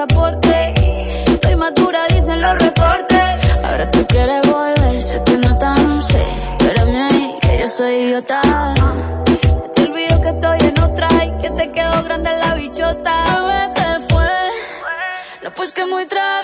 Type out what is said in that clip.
aporte. Estoy madura, dicen los reportes. Ahora tú quieres volver, sé que no tan sé. Espérame ahí, que yo soy idiota. Se te olvidó que estoy en otra y que te quedó grande la bichota. Bebé, te fue, no pues que muy trago.